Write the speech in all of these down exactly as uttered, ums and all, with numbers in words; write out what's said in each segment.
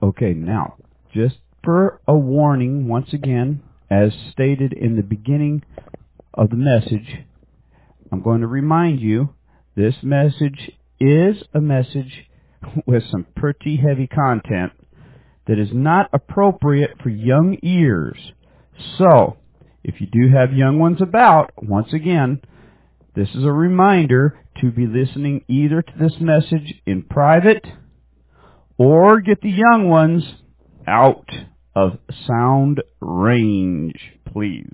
Okay, now, just for a warning, once again, as stated in the beginning of the message, I'm going to remind you, this message is a message with some pretty heavy content that is not appropriate for young ears. So, if you do have young ones about, once again, this is a reminder to be listening either to this message in private or get the young ones out of sound range, please.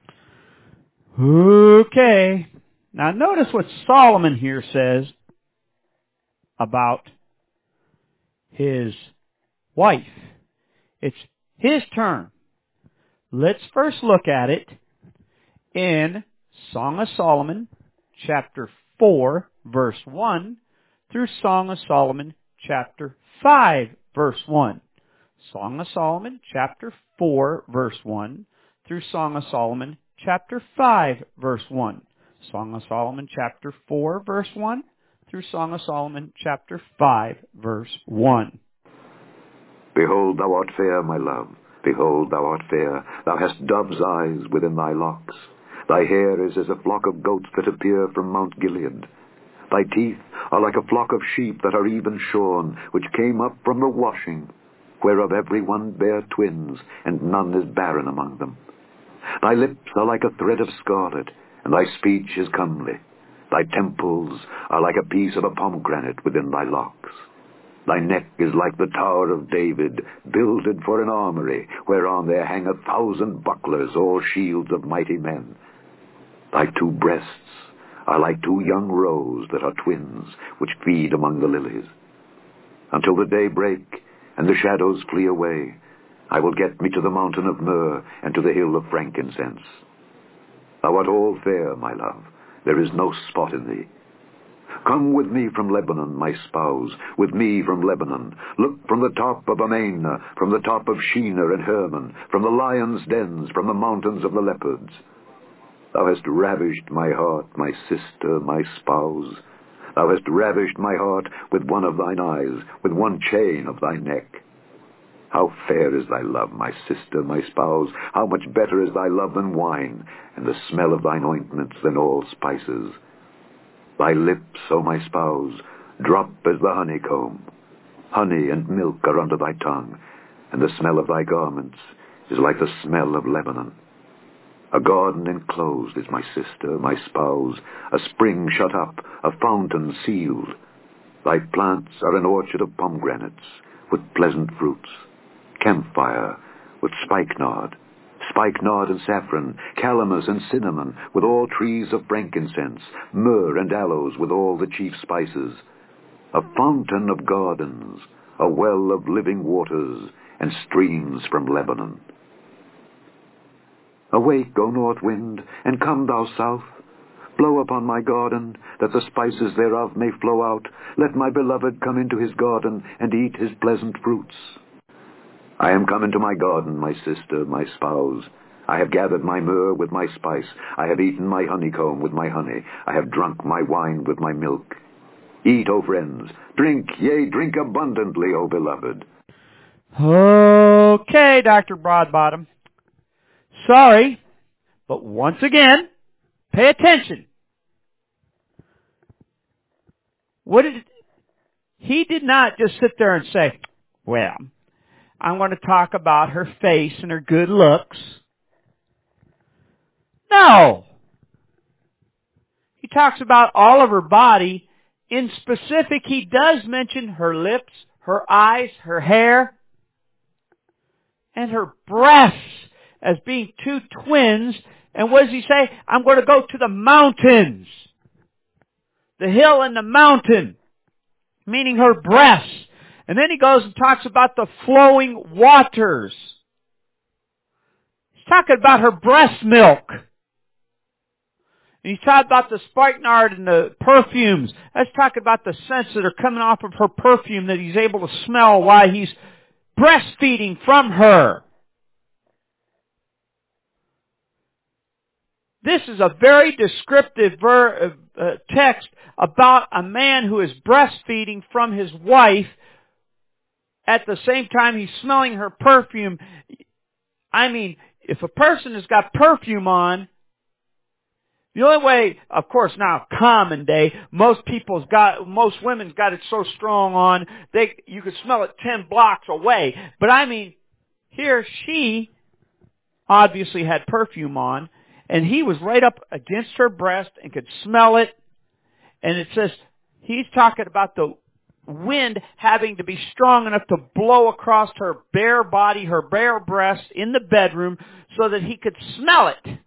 Okay. Now notice what Solomon here says about his wife. It's his term. Let's first look at it in Song of Solomon, chapter four, verse one, through Song of Solomon, chapter five, verse one. Song of Solomon, chapter four, verse one, through Song of Solomon, chapter five, verse one. Song of Solomon, chapter four, verse one, through Song of Solomon, chapter five, verse one. Behold, thou art fair, my love. Behold, thou art fair. Thou hast dove's eyes within thy locks. Thy hair is as a flock of goats that appear from Mount Gilead. Thy teeth are like a flock of sheep that are even shorn, which came up from the washing, whereof every one bare twins, and none is barren among them. Thy lips are like a thread of scarlet, and thy speech is comely. Thy temples are like a piece of a pomegranate within thy locks. Thy neck is like the Tower of David, builded for an armory, whereon there hang a thousand bucklers, all shields of mighty men. Thy two breasts are like two young roes that are twins, which feed among the lilies. Until the day break, and the shadows flee away, I will get me to the mountain of myrrh, and to the hill of frankincense. Thou art all fair, my love. There is no spot in thee. Come with me from Lebanon, my spouse, with me from Lebanon. Look from the top of Amana, from the top of Shinar and Hermon, from the lions' dens, from the mountains of the leopards. Thou hast ravished my heart, my sister, my spouse. Thou hast ravished my heart with one of thine eyes, with one chain of thy neck. How fair is thy love, my sister, my spouse! How much better is thy love than wine, and the smell of thine ointments than all spices! Thy lips, O my spouse, drop as the honeycomb. Honey and milk are under thy tongue, and the smell of thy garments is like the smell of Lebanon. A garden enclosed is my sister, my spouse, a spring shut up, a fountain sealed. Thy plants are an orchard of pomegranates, with pleasant fruits, camphire, with spikenard, spikenard and saffron, calamus and cinnamon, with all trees of frankincense, myrrh and aloes, with all the chief spices. A fountain of gardens, a well of living waters, and streams from Lebanon. Awake, O north wind, and come, thou south. Blow upon my garden, that the spices thereof may flow out. Let my beloved come into his garden, and eat his pleasant fruits. I am come into my garden, my sister, my spouse. I have gathered my myrrh with my spice. I have eaten my honeycomb with my honey. I have drunk my wine with my milk. Eat, O friends. Drink, yea, drink abundantly, O beloved. Okay, Doctor Broadbottom. Sorry, but once again, pay attention. What did he did not just sit there and say, well, I'm going to talk about her face and her good looks. No. He talks about all of her body. In specific, he does mention her lips, her eyes, her hair, and her breasts as being two twins. And what does he say? I'm going to go to the mountains. The hill and the mountain, meaning her breasts. And then he goes and talks about the flowing waters. He's talking about her breast milk. And he's talking about the spikenard and the perfumes. That's talking about the scents that are coming off of her perfume that he's able to smell while he's breastfeeding from her. This is a very descriptive ver- uh, text about a man who is breastfeeding from his wife, at the same time he's smelling her perfume. I mean, if a person has got perfume on, the only way, of course, now common day, most people's got, most women's got it so strong on, they, you could smell it ten blocks away. But I mean, here she obviously had perfume on, and he was right up against her breast and could smell it. And it says, he's talking about the wind having to be strong enough to blow across her bare body, her bare breast in the bedroom so that he could smell it.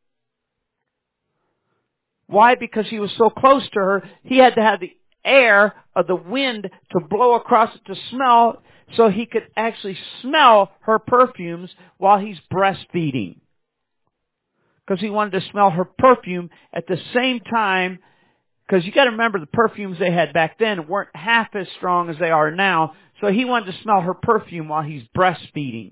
Why? Because he was so close to her, he had to have the air of the wind to blow across it to smell, so he could actually smell her perfumes while he's breastfeeding. Because he wanted to smell her perfume at the same time, because you got to remember the perfumes they had back then weren't half as strong as they are now, so he wanted to smell her perfume while he's breastfeeding.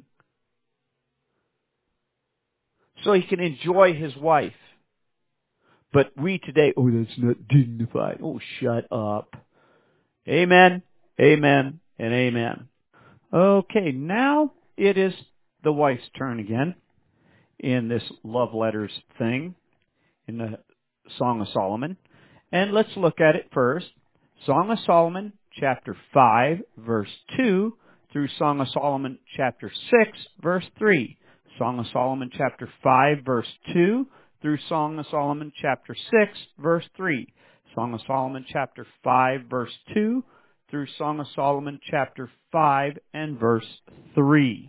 So he can enjoy his wife. But we today, oh, that's not dignified. Oh, shut up. Amen, amen, and amen. Okay, now it is the wife's turn again in this love letters thing, in the Song of Solomon. And let's look at it first. Song of Solomon, chapter five, verse two, through Song of Solomon, chapter six, verse three. Song of Solomon, chapter five, verse two, through Song of Solomon, chapter six, verse three. Song of Solomon, chapter five, verse two, through Song of Solomon, chapter five, and verse three.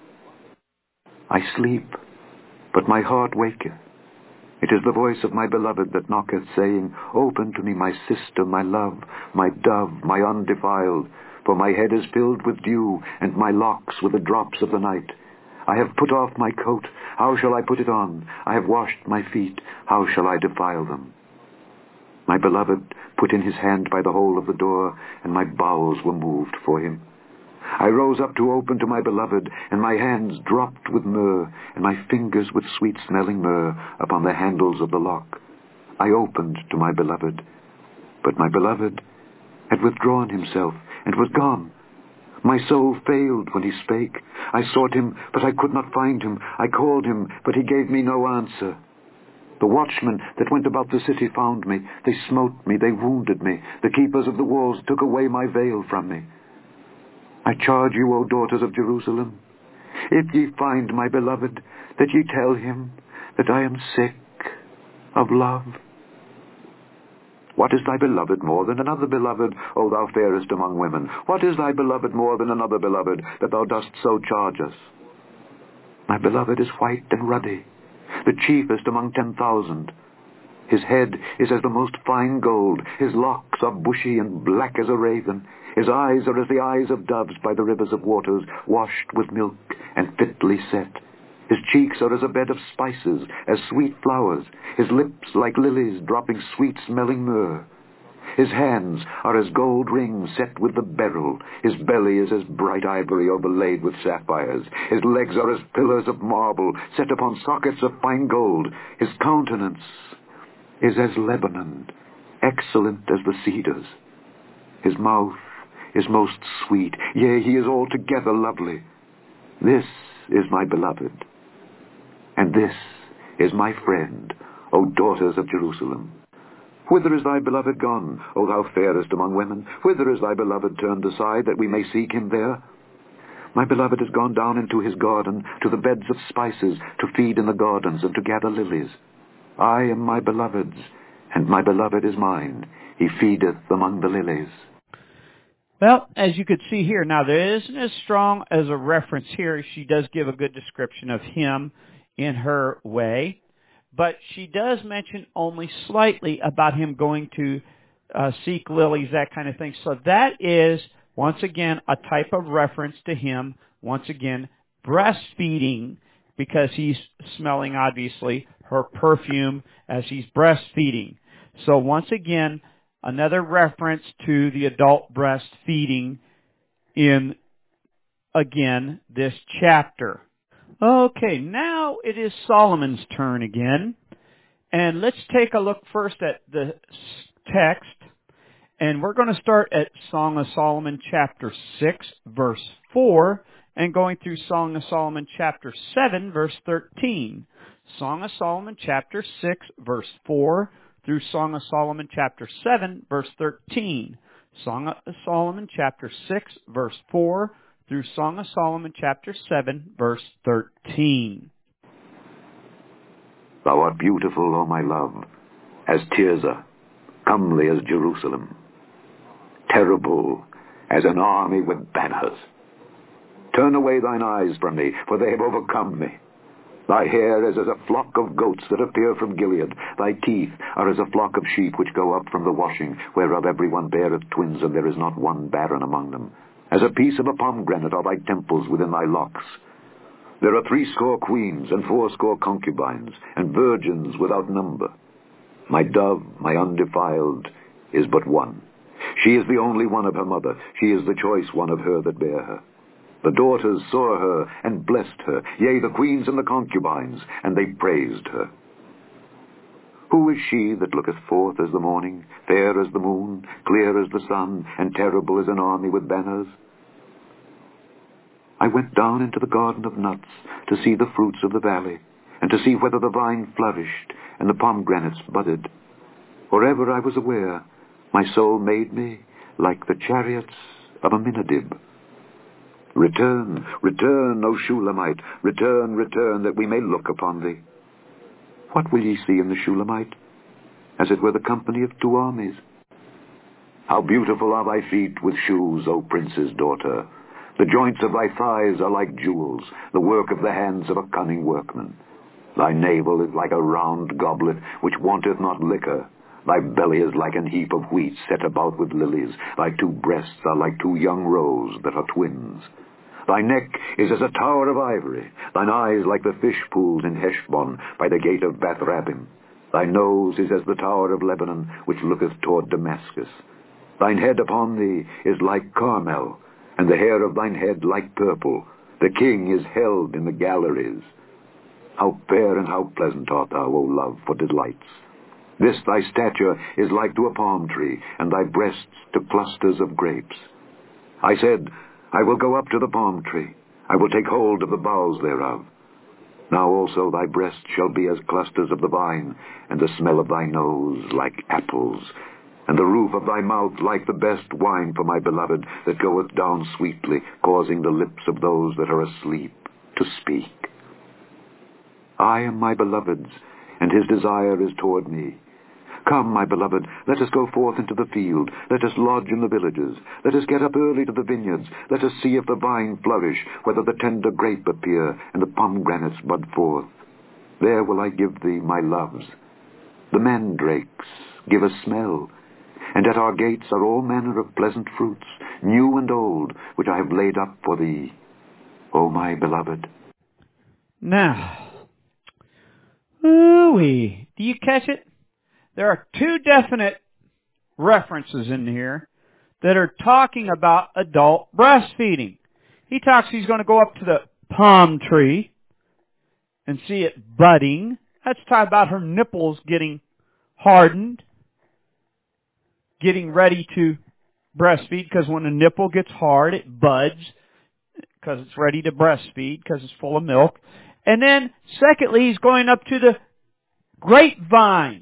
I sleep, but my heart waketh. It is the voice of my beloved that knocketh, saying, Open to me, my sister, my love, my dove, my undefiled, for my head is filled with dew, and my locks with the drops of the night. I have put off my coat, how shall I put it on? I have washed my feet, how shall I defile them? My beloved put in his hand by the hole of the door, and my bowels were moved for him. I rose up to open to my beloved, and my hands dropped with myrrh, and my fingers with sweet-smelling myrrh upon the handles of the lock. I opened to my beloved, but my beloved had withdrawn himself, and was gone. My soul failed when he spake. I sought him, but I could not find him. I called him, but he gave me no answer. The watchmen that went about the city found me. They smote me, they wounded me. The keepers of the walls took away my veil from me. I charge you, O daughters of Jerusalem, if ye find my beloved, that ye tell him that I am sick of love. What is thy beloved more than another beloved, O thou fairest among women? What is thy beloved more than another beloved, that thou dost so charge us? My beloved is white and ruddy, the chiefest among ten thousand. His head is as the most fine gold, his locks are bushy and black as a raven. His eyes are as the eyes of doves by the rivers of waters, washed with milk and fitly set. His cheeks are as a bed of spices, as sweet flowers, his lips like lilies dropping sweet-smelling myrrh. His hands are as gold rings set with the beryl. His belly is as bright ivory overlaid with sapphires. His legs are as pillars of marble set upon sockets of fine gold. His countenance is as Lebanon, excellent as the cedars. His mouth is most sweet, yea, he is altogether lovely. This is my beloved, and this is my friend, O daughters of Jerusalem. Whither is thy beloved gone, O thou fairest among women? Whither is thy beloved turned aside, that we may seek him there? My beloved is gone down into his garden, to the beds of spices, to feed in the gardens, and to gather lilies. I am my beloved's, and my beloved is mine. He feedeth among the lilies. Well, as you could see here, now there isn't as strong as a reference here. She does give a good description of him in her way, but she does mention only slightly about him going to uh, seek lilies, that kind of thing. So that is, once again, a type of reference to him, once again, breastfeeding, because he's smelling, obviously, her perfume as he's breastfeeding. So once again, another reference to the adult breastfeeding in, again, this chapter. Okay, now it is Solomon's turn again. And let's take a look first at the text. And we're going to start at Song of Solomon chapter six, verse four, and going through Song of Solomon chapter seven, verse thirteen. Song of Solomon chapter six, verse four, through Song of Solomon chapter seven, verse thirteen. Song of Solomon chapter six, verse four, through Song of Solomon chapter seven, verse thirteen. Thou art beautiful, O my love, as Tirzah, comely as Jerusalem, terrible as an army with banners. Turn away thine eyes from me, for they have overcome me. Thy hair is as a flock of goats that appear from Gilead. Thy teeth are as a flock of sheep which go up from the washing, whereof every one beareth twins, and there is not one barren among them. As a piece of a pomegranate are thy temples within thy locks. There are threescore queens, and fourscore concubines, and virgins without number. My dove, my undefiled, is but one. She is the only one of her mother. She is the choice one of her that bare her. The daughters saw her and blessed her, yea, the queens and the concubines, and they praised her. Who is she that looketh forth as the morning, fair as the moon, clear as the sun, and terrible as an army with banners? I went down into the garden of nuts to see the fruits of the valley, and to see whether the vine flourished and the pomegranates budded. Or ever I was aware, my soul made me like the chariots of Aminadab. Return, return, O Shulamite, return, return, that we may look upon thee. What will ye see in the Shulamite? As it were the company of two armies. How beautiful are thy feet with shoes, O prince's daughter! The joints of thy thighs are like jewels, the work of the hands of a cunning workman. Thy navel is like a round goblet which wanteth not liquor. Thy belly is like an heap of wheat set about with lilies. Thy two breasts are like two young roes that are twins. Thy neck is as a tower of ivory, thine eyes like the fish pools in Heshbon by the gate of Bath-rabbim. Thy nose is as the tower of Lebanon, which looketh toward Damascus. Thine head upon thee is like Carmel, and the hair of thine head like purple. The king is held in the galleries. How fair and how pleasant art thou, O love, for delights! This thy stature is like to a palm tree, and thy breasts to clusters of grapes. I said, I will go up to the palm tree. I will take hold of the boughs thereof. Now also thy breasts shall be as clusters of the vine, and the smell of thy nose like apples, and the roof of thy mouth like the best wine for my beloved, that goeth down sweetly, causing the lips of those that are asleep to speak. I am my beloved's, and his desire is toward me. Come, my beloved, let us go forth into the field. Let us lodge in the villages. Let us get up early to the vineyards. Let us see if the vine flourish, whether the tender grape appear, and the pomegranates bud forth. There will I give thee my loves. The mandrakes give a smell, and at our gates are all manner of pleasant fruits, new and old, which I have laid up for thee, O my beloved. Now, ooh-wee, do you catch it? There are two definite references in here that are talking about adult breastfeeding. He talks he's going to go up to the palm tree and see it budding. That's talking about her nipples getting hardened, getting ready to breastfeed, because when a nipple gets hard, it buds because it's ready to breastfeed because it's full of milk. And then, secondly, he's going up to the grapevine.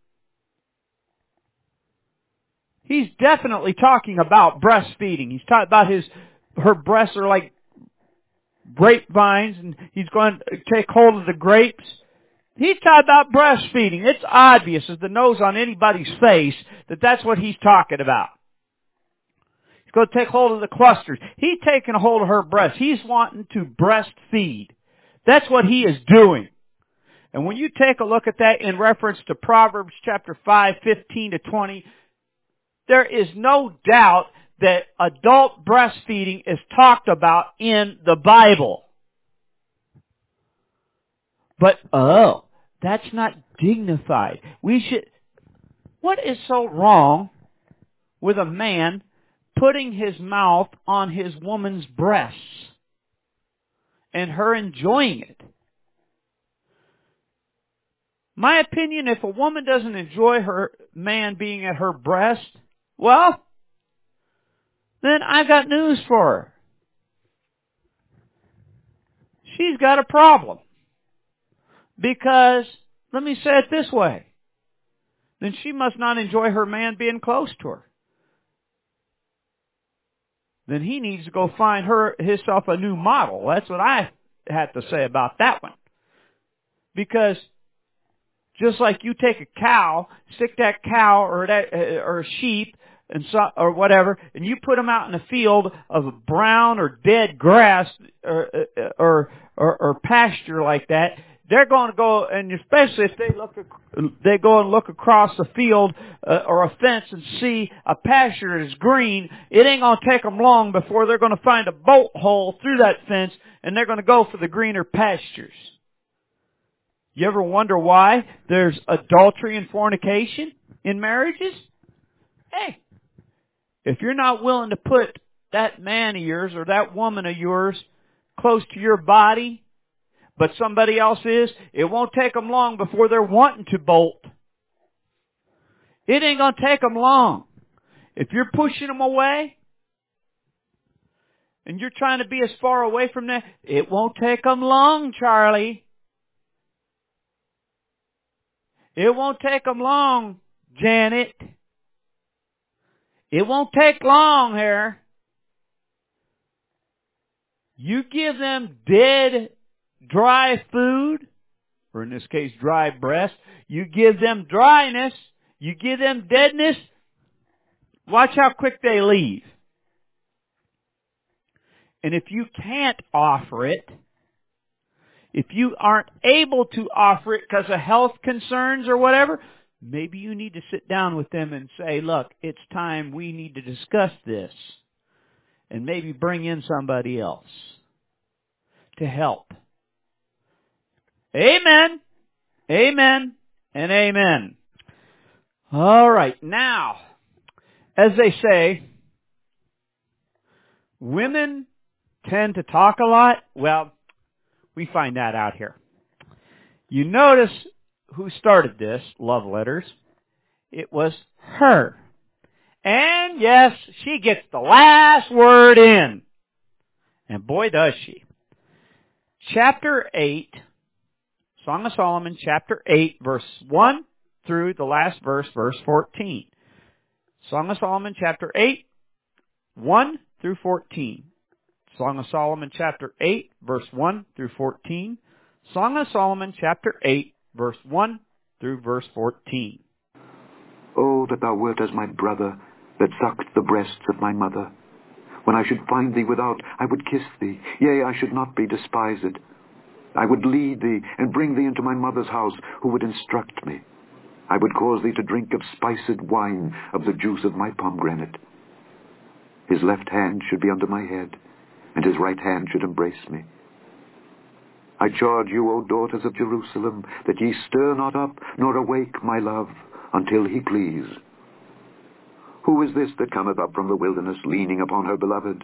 He's definitely talking about breastfeeding. He's talking about his, her breasts are like grapevines, and he's going to take hold of the grapes. He's talking about breastfeeding. It's obvious as the nose on anybody's face that that's what he's talking about. He's going to take hold of the clusters. He's taking a hold of her breasts. He's wanting to breastfeed. That's what he is doing. And when you take a look at that in reference to Proverbs chapter five, fifteen to twenty, there is no doubt that adult breastfeeding is talked about in the Bible. But, oh, that's not dignified. We should, what is so wrong with a man putting his mouth on his woman's breasts and her enjoying it? My opinion, if a woman doesn't enjoy her man being at her breast, Well, then I got news for her. She's got a problem. Because, let me say it this way, then she must not enjoy her man being close to her. Then he needs to go find her himself a new model. That's what I had to say about that one. Because just like you take a cow, stick that cow or that or a sheep and so, or whatever, and you put them out in a field of brown or dead grass or or or, or pasture like that, they're going to go, and especially if they look, they go and look across a field uh, or a fence and see a pasture that is green. It ain't going to take them long before they're going to find a bolt hole through that fence, and they're going to go for the greener pastures. You ever wonder why there's adultery and fornication in marriages? Hey, if you're not willing to put that man of yours or that woman of yours close to your body, but somebody else is, it won't take them long before they're wanting to bolt. It ain't going to take them long. If you're pushing them away, and you're trying to be as far away from them, it won't take them long, Charlie. It won't take them long, Janet. It won't take long here. You give them dead, dry food, or in this case, dry breast. You give them dryness. You give them deadness. Watch how quick they leave. And if you can't offer it, if you aren't able to offer it because of health concerns or whatever, maybe you need to sit down with them and say, look, it's time we need to discuss this. And maybe bring in somebody else to help. Amen. Amen. And amen. All right. Now, as they say, women tend to talk a lot. Well, we find that out here. You notice who started this, love letters. It was her. And yes, she gets the last word in. And boy, does she. Chapter eight, Song of Solomon, chapter eight, verse one through the last verse, verse fourteen. Song of Solomon, chapter eight, one through fourteen. Song of Solomon, chapter eight, verse one through fourteen. Song of Solomon, chapter eight, verse one through verse fourteen. Oh, that thou wert as my brother, that sucked the breasts of my mother. When I should find thee without, I would kiss thee, yea, I should not be despised. I would lead thee, and bring thee into my mother's house, who would instruct me. I would cause thee to drink of spiced wine, of the juice of my pomegranate. His left hand should be under my head, and his right hand should embrace me. I charge you, O daughters of Jerusalem, that ye stir not up, nor awake my love, until he please. Who is this that cometh up from the wilderness, leaning upon her beloved?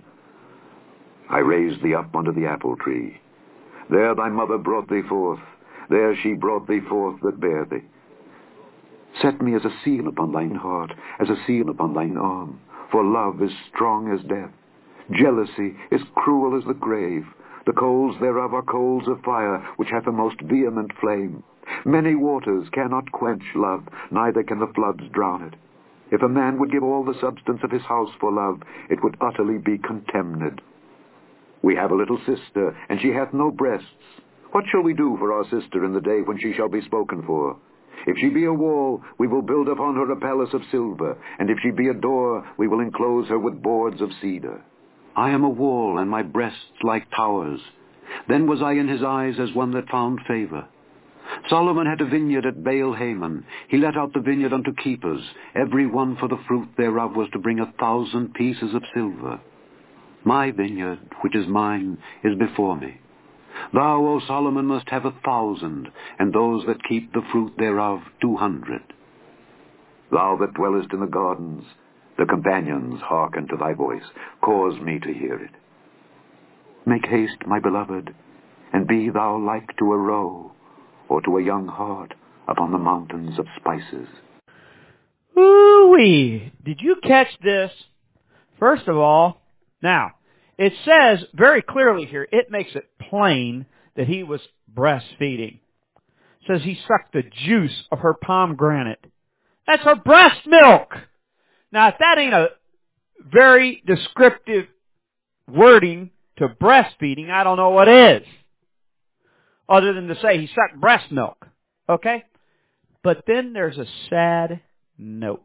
I raised thee up under the apple tree. There thy mother brought thee forth. There she brought thee forth that bare thee. Set me as a seal upon thine heart, as a seal upon thine arm. For love is strong as death. Jealousy is cruel as the grave. The coals thereof are coals of fire, which hath a most vehement flame. Many waters cannot quench love, neither can the floods drown it. If a man would give all the substance of his house for love, it would utterly be contemned. We have a little sister, and she hath no breasts. What shall we do for our sister in the day when she shall be spoken for? If she be a wall, we will build upon her a palace of silver, and if she be a door, we will enclose her with boards of cedar. I am a wall, and my breasts like towers. Then was I in his eyes as one that found favor. Solomon had a vineyard at Baal Haman. He let out the vineyard unto keepers. Every one for the fruit thereof was to bring a thousand pieces of silver. My vineyard, which is mine, is before me. Thou, O Solomon, must have a thousand, and those that keep the fruit thereof two hundred. Thou that dwellest in the gardens, the companions hearken to thy voice. Cause me to hear it. Make haste, my beloved, and be thou like to a roe, or to a young hart upon the mountains of spices. Ooh, Woo-wee! Did you catch this? First of all, now, it says very clearly here, it makes it plain that he was breastfeeding. It says he sucked the juice of her pomegranate. That's her breast milk! Now, if that ain't a very descriptive wording to breastfeeding, I don't know what is. Other than to say he sucked breast milk. Okay? But then there's a sad note.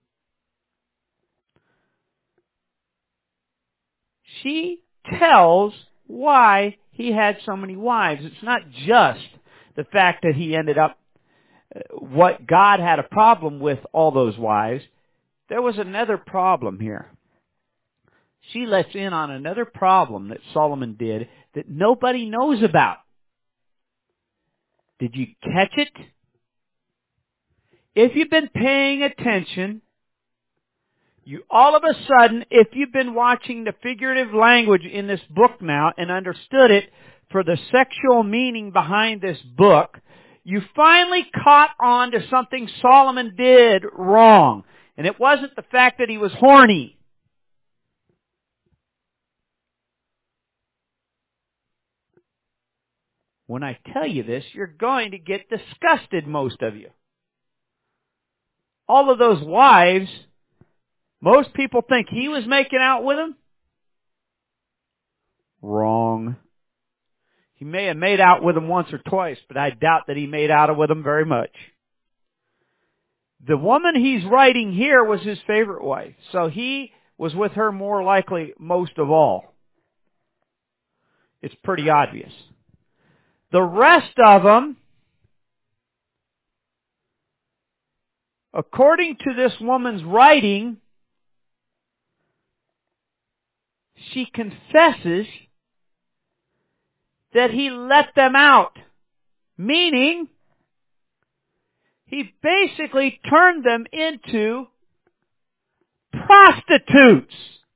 She tells why he had so many wives. It's not just the fact that he ended up, what God had a problem with all those wives. There was another problem here. She lets in on another problem that Solomon did that nobody knows about. Did you catch it? If you've been paying attention, you all of a sudden, if you've been watching the figurative language in this book now and understood it for the sexual meaning behind this book, you finally caught on to something Solomon did wrong. And it wasn't the fact that he was horny. When I tell you this, you're going to get disgusted, most of you. All of those wives, most people think he was making out with them. Wrong. He may have made out with them once or twice, but I doubt that he made out with them very much. The woman he's writing here was his favorite wife, so he was with her more likely most of all. It's pretty obvious. The rest of them, according to this woman's writing, she confesses that he let them out. Meaning, he basically turned them into prostitutes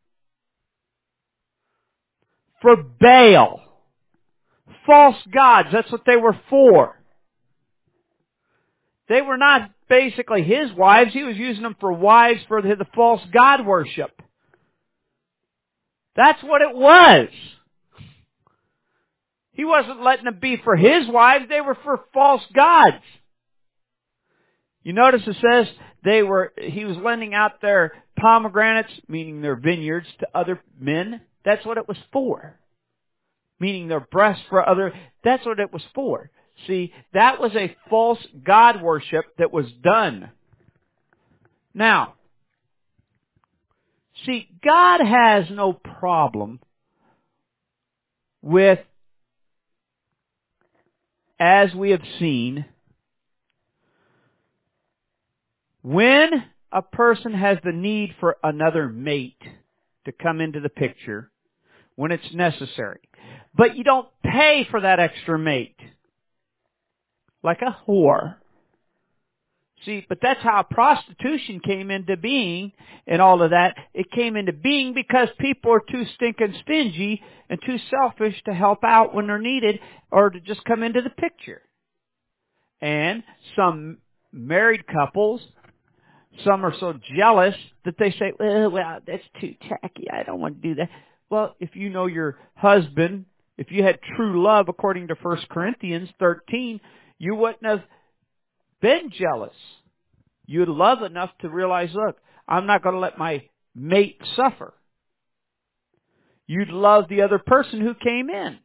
for Baal. False gods, that's what they were for. They were not basically his wives. He was using them for wives for the, the false god worship. That's what it was. He wasn't letting them be for his wives. They were for false gods. You notice it says they were, he was lending out their pomegranates, meaning their vineyards, to other men. That's what it was for. Meaning their breasts for other, that's what it was for. See, that was a false god worship that was done. Now, see, God has no problem with, as we have seen, when a person has the need for another mate to come into the picture, when it's necessary. But you don't pay for that extra mate. Like a whore. See, but that's how prostitution came into being and all of that. It came into being because people are too stinking stingy and too selfish to help out when they're needed or to just come into the picture. And some married couples, some are so jealous that they say, well, well, that's too tacky. I don't want to do that. Well, if you know your husband, if you had true love according to First Corinthians thirteen, you wouldn't have been jealous. You'd love enough to realize, look, I'm not going to let my mate suffer. You'd love the other person who came in.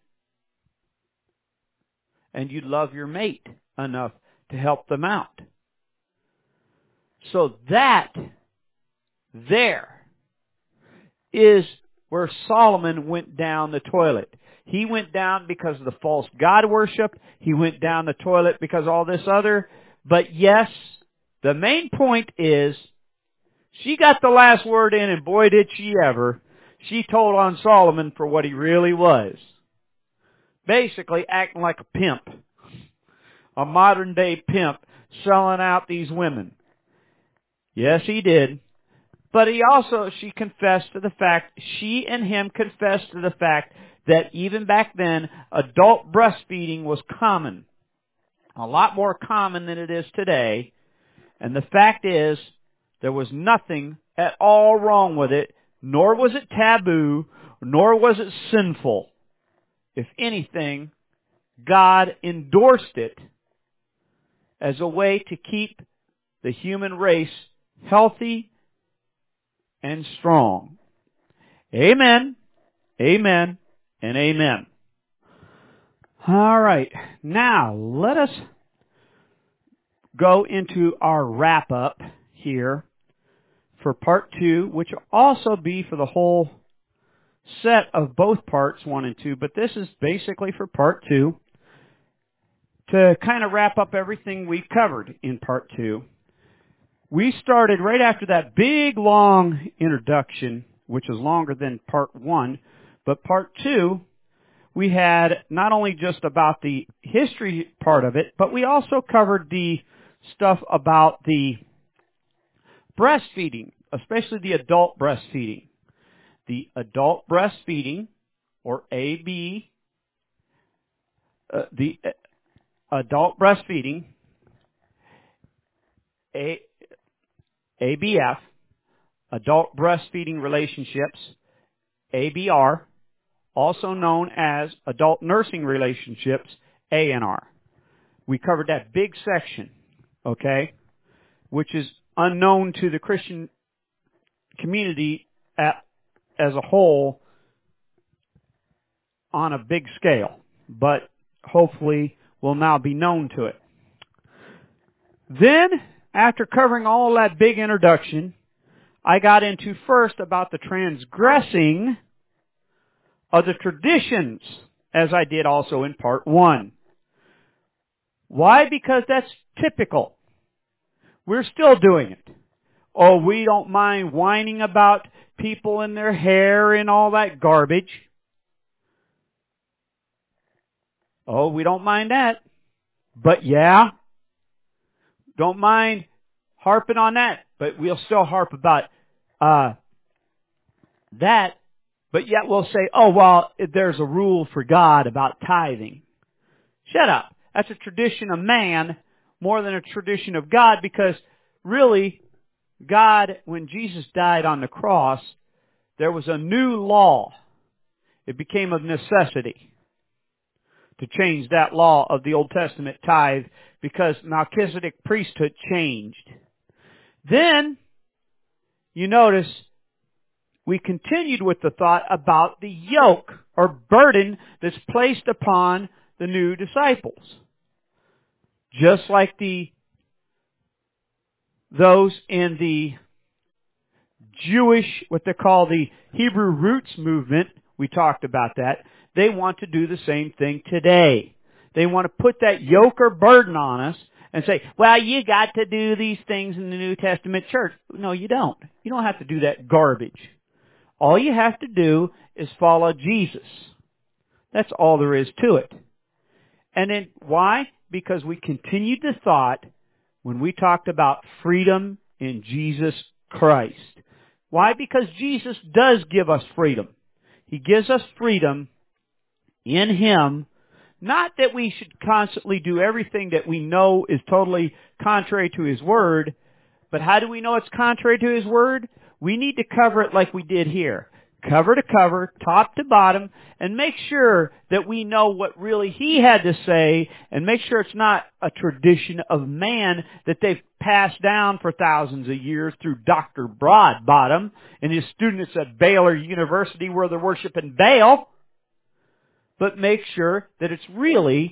And you'd love your mate enough to help them out. So that there is where Solomon went down the toilet. He went down because of the false god worship. He went down the toilet because of all this other. But yes, the main point is, she got the last word in, and boy did she ever. She told on Solomon for what he really was. Basically acting like a pimp. A modern day pimp selling out these women. Yes, he did. But he also, she confessed to the fact, she and him confessed to the fact that even back then, adult breastfeeding was common. A lot more common than it is today. And the fact is, There was nothing at all wrong with it, nor was it taboo, nor was it sinful. If anything, God endorsed it as a way to keep the human race healthy and strong. Amen, amen, and amen. All right, now let us go into our wrap-up here for part two, which will also be for the whole set of both parts one and two, but this is basically for part two, to kind of wrap up everything we covered in part two. We started right after that big, long introduction, which was longer than part one, but part two, we had not only just about the history part of it, but we also covered the stuff about the breastfeeding, especially the adult breastfeeding. The adult breastfeeding, or A B, uh, the uh, adult breastfeeding, A, A B F, adult breastfeeding relationships, A B R, also known as adult nursing relationships, A N R. We covered that big section, okay, which is unknown to the Christian community at, as a whole on a big scale, but hopefully will now be known to it. Then, after covering all that big introduction, I got into first about the transgressing of the traditions, as I did also in part one. Why? Because that's typical. We're still doing it. Oh, we don't mind whining about people and their hair and all that garbage. Oh, we don't mind that. But yeah, don't mind harping on that. But we'll still harp about uh, that. But yet we'll say, oh, well, there's a rule for God about tithing. Shut up. That's a tradition of man more than a tradition of God, because really, God, when Jesus died on the cross, there was a new law. It became a necessity to change that law of the Old Testament tithe, because Melchizedek priesthood changed. Then, you notice, we continued with the thought about the yoke or burden that's placed upon the new disciples. Just like the those in the Jewish, what they call the Hebrew roots movement, we talked about that. They want to do the same thing today. They want to put that yoke or burden on us and say, well, you got to do these things in the New Testament church. No, you don't. You don't have to do that garbage. All you have to do is follow Jesus. That's all there is to it. And then why? Because we continued the thought when we talked about freedom in Jesus Christ. Why? Because Jesus does give us freedom. He gives us freedom in Him. Not that we should constantly do everything that we know is totally contrary to His Word, but how do we know it's contrary to His Word? We need to cover it like we did here. Cover to cover, top to bottom, and make sure that we know what really He had to say, and make sure it's not a tradition of man that they've passed down for thousands of years through Doctor Broadbottom and his students at Baylor University where they're worshiping Baal, but make sure that it's really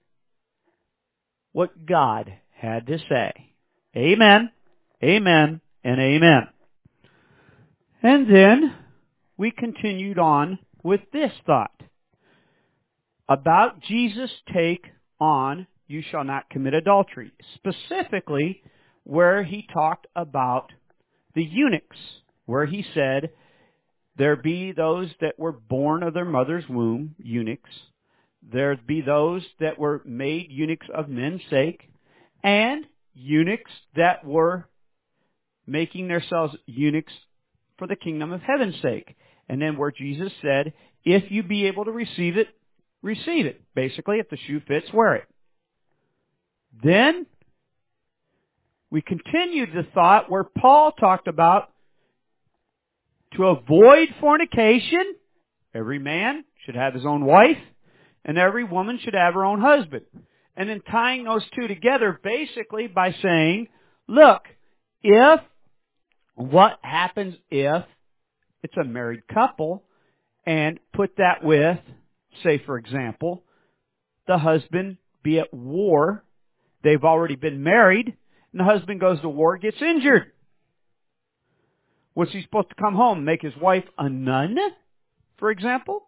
what God had to say. Amen, amen, and amen. And then we continued on with this thought about Jesus' take on you shall not commit adultery, specifically where He talked about the eunuchs, where He said there be those that were born of their mother's womb, eunuchs, there be those that were made eunuchs of men's sake, and eunuchs that were making themselves eunuchs for the kingdom of heaven's sake. And then where Jesus said, if you be able to receive it, receive it. Basically, if the shoe fits, wear it. Then we continued the thought where Paul talked about to avoid fornication, every man should have his own wife, and every woman should have her own husband. And then tying those two together basically by saying, look, if, what happens if it's a married couple, and put that with, say for example, the husband be at war, they've already been married, and the husband goes to war, gets injured. Was he supposed to come home and make his wife a nun, for example?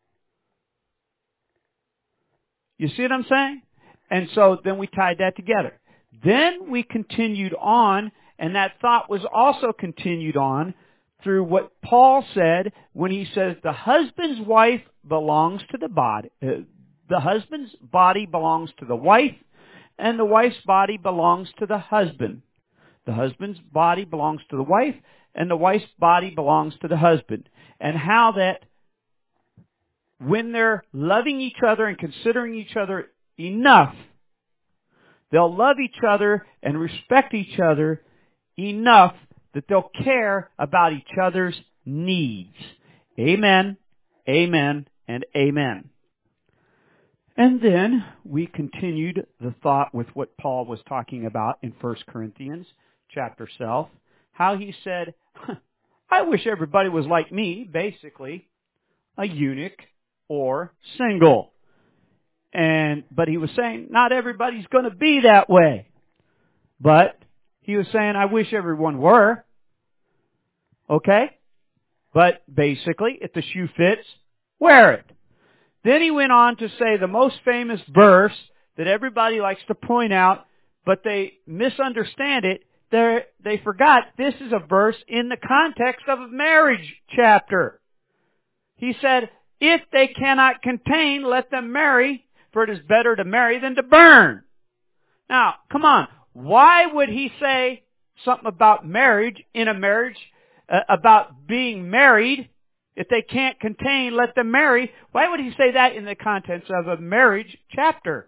You see what I'm saying? And so then we tied that together. Then we continued on, and that thought was also continued on through what Paul said when he says the husband's wife belongs to the body. Uh, the husband's body belongs to the wife, and the wife's body belongs to the husband. The husband's body belongs to the wife, and the wife's body belongs to the husband. And how that when they're loving each other and considering each other enough, they'll love each other and respect each other enough that they'll care about each other's needs. Amen, amen, and amen. And then we continued the thought with what Paul was talking about in First Corinthians chapter twelve, how he said, I wish everybody was like me, basically, a eunuch or single. And, but he was saying, not everybody's going to be that way. But he was saying, I wish everyone were. Okay? But basically, if the shoe fits, wear it. Then he went on to say the most famous verse that everybody likes to point out, but they misunderstand it. They're, they forgot this is a verse in the context of a marriage chapter. He said, if they cannot contain, let them marry, for it is better to marry than to burn. Now, come on. Why would he say something about marriage in a marriage, uh, about being married? If they can't contain, let them marry. Why would he say that in the contents of a marriage chapter?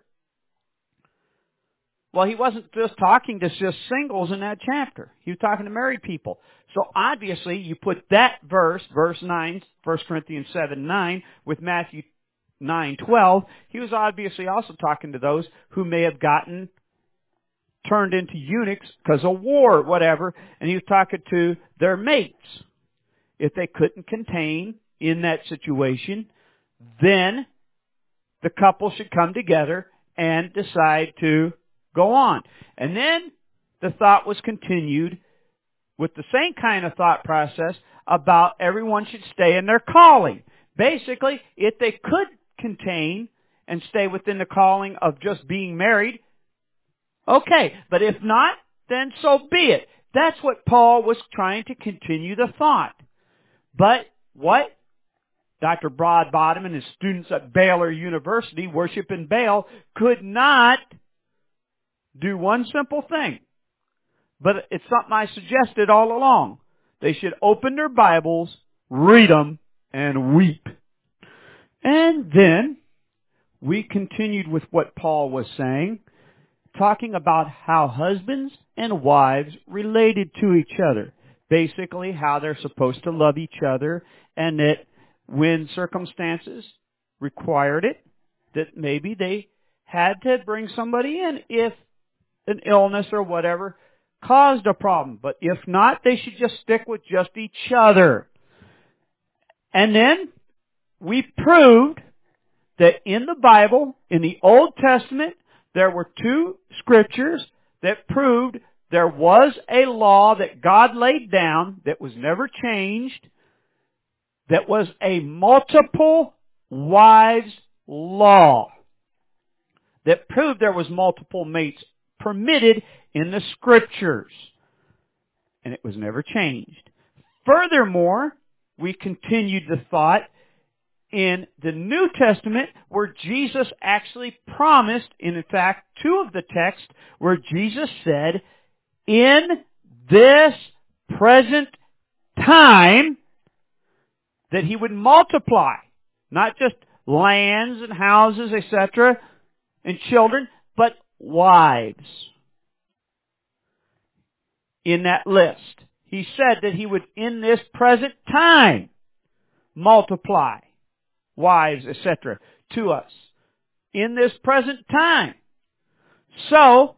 Well, he wasn't just talking to just singles in that chapter. He was talking to married people. So obviously, you put that verse, verse nine, First Corinthians seven, nine, with Matthew nine, twelve, he was obviously also talking to those who may have gotten turned into eunuchs because of war or whatever, and he was talking to their mates. If they couldn't contain in that situation, then the couple should come together and decide to go on. And then the thought was continued with the same kind of thought process about everyone should stay in their calling. Basically, if they could contain and stay within the calling of just being married, okay. But if not, then so be it. That's what Paul was trying to continue the thought. But what? Doctor Broadbottom and his students at Baylor University, worshiping Baal, could not do one simple thing. But it's something I suggested all along. They should open their Bibles, read them, and weep. And then we continued with what Paul was saying, talking about how husbands and wives related to each other. Basically, how they're supposed to love each other, and that when circumstances required it, that maybe they had to bring somebody in if an illness or whatever caused a problem. But if not, they should just stick with just each other. And then we proved that in the Bible, in the Old Testament, there were two scriptures that proved there was a law that God laid down that was never changed, that was a multiple wives law, that proved there was multiple mates permitted in the scriptures, and it was never changed. Furthermore, we continued the thought in the New Testament where Jesus actually promised, in fact, two of the texts where Jesus said, in this present time, that he would multiply, not just lands and houses, et cetera, and children, but wives. in that list. He said that He would, in this present time, multiply wives, et cetera, to us. In this present time. So,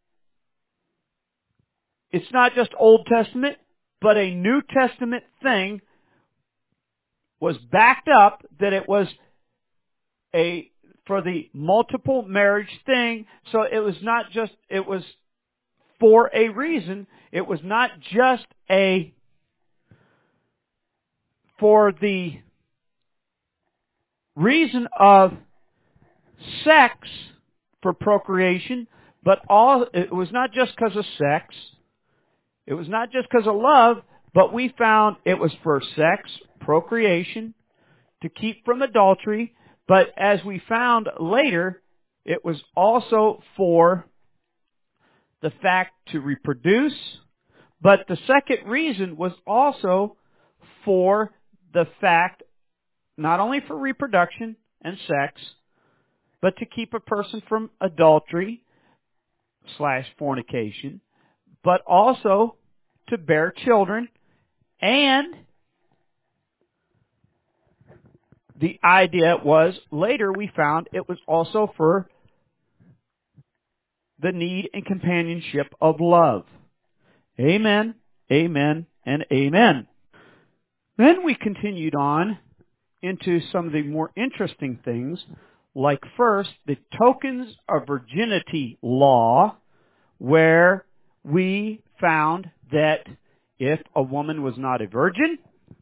it's not just Old Testament, but a New Testament thing was backed up that it was a, for the multiple marriage thing. So it was not just, it was for a reason. It was not just a, for the reason of sex for procreation, but all, it was not just because of sex. It was not just because of love, but we found it was for sex, procreation, to keep from adultery. But as we found later, it was also for the fact to reproduce. But the second reason was also for the fact, not only for reproduction and sex, but to keep a person from adultery slash fornication, but also to bear children. And the idea was, later we found it was also for the need and companionship of love. Amen, amen, and amen. Then we continued on into some of the more interesting things, like first, the tokens of virginity law, where we found that if a woman was not a virgin,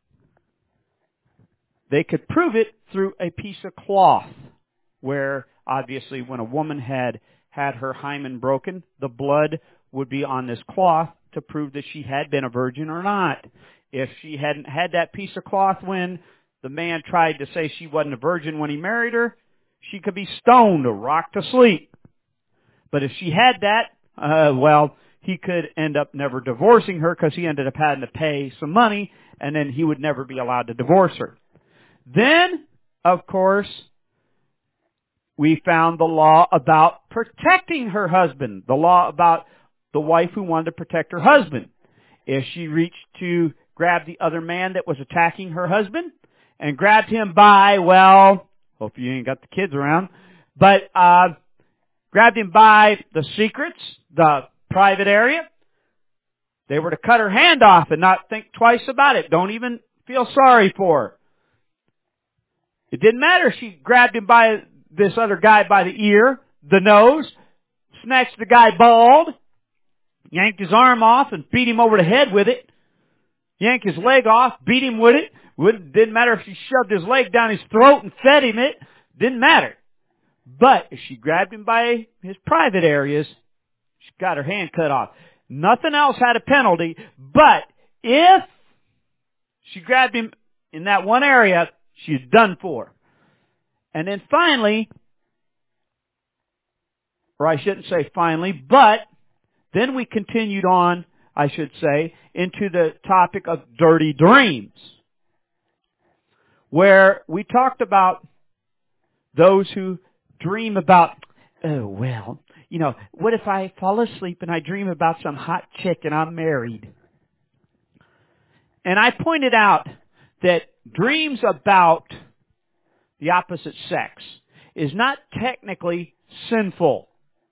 they could prove it through a piece of cloth, where obviously when a woman had had her hymen broken, the blood would be on this cloth to prove that she had been a virgin or not. If she hadn't had that piece of cloth when the man tried to say she wasn't a virgin when he married her, she could be stoned or rocked to sleep. But if she had that, uh, well, he could end up never divorcing her because he ended up having to pay some money, and then he would never be allowed to divorce her. Then, of course, we found the law about protecting her husband, the law about the wife who wanted to protect her husband. If she reached to grab the other man that was attacking her husband and grabbed him by, well, hope you ain't got the kids around, but uh grabbed him by the secrets, the private area, they were to cut her hand off and not think twice about it. Don't even feel sorry for her. It didn't matter if she grabbed him by this other guy by the ear, the nose, snatched the guy bald, yanked his arm off and beat him over the head with it, yanked his leg off, beat him with it. Wouldn't, didn't matter if she shoved his leg down his throat and fed him it. Didn't matter. But if she grabbed him by his private areas, she got her hand cut off. Nothing else had a penalty, but if she grabbed him in that one area, she's done for. And then finally, or I shouldn't say finally, but then we continued on, I should say, into the topic of dirty dreams, where we talked about those who dream about, oh, well, you know, what if I fall asleep and I dream about some hot chick and I'm married? And I pointed out that dreams about the opposite sex is not technically sinful.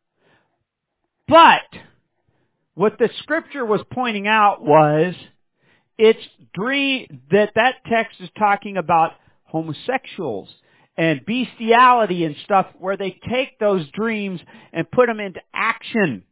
But what the scripture was pointing out was it's dream that that text is talking about homosexuals and bestiality and stuff, where they take those dreams and put them into action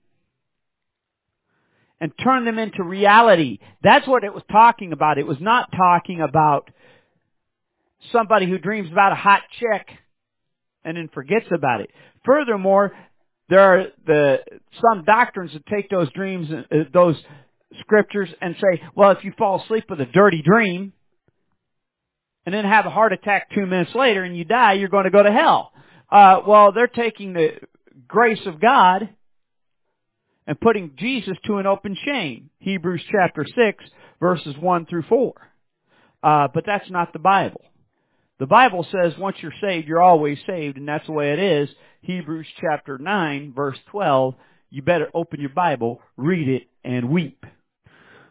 and turn them into reality. That's what it was talking about. It was not talking about somebody who dreams about a hot chick and then forgets about it. Furthermore, there are the some doctrines that take those dreams, uh, those scriptures, and say, well, if you fall asleep with a dirty dream and then have a heart attack two minutes later and you die, you're going to go to hell. Uh, well, they're taking the grace of God and putting Jesus to an open shame. Hebrews chapter six, verses one through four. Uh, but that's not the Bible. The Bible says once you're saved, you're always saved, and that's the way it is. Hebrews chapter nine, verse twelve, you better open your Bible, read it, and weep.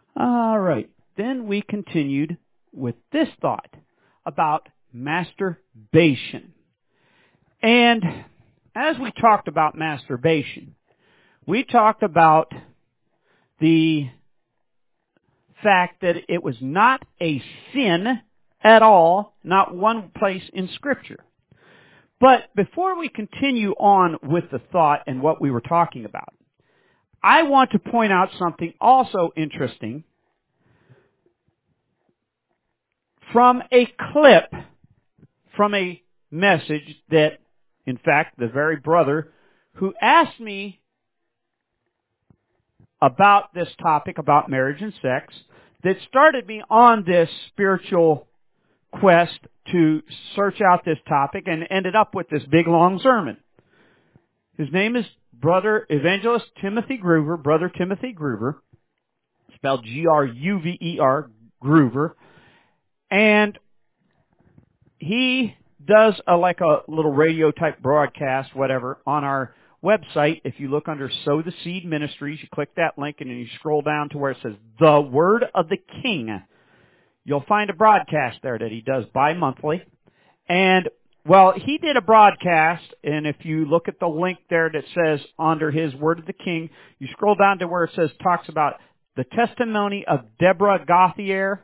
All right. Then we continued with this thought about masturbation. And as we talked about masturbation, we talked about the fact that it was not a sin at all, not one place in Scripture. But before we continue on with the thought and what we were talking about, I want to point out something also interesting from a clip from a message that, in fact, the very brother who asked me about this topic, about marriage and sex, that started me on this spiritual quest to search out this topic and ended up with this big long sermon. His name is Brother Evangelist Timothy Gruver, Brother Timothy Gruver, spelled G R U V E R, Gruver. And he does a, like a little radio type broadcast, whatever, on our website. If you look under Sow the Seed Ministries, you click that link and then you scroll down to where it says The Word of the King. You'll find a broadcast there that he does bi-monthly. And, well, he did a broadcast, and if you look at the link there that says under his Word of the King, you scroll down to where it says, talks about the testimony of Deborah Gauthier,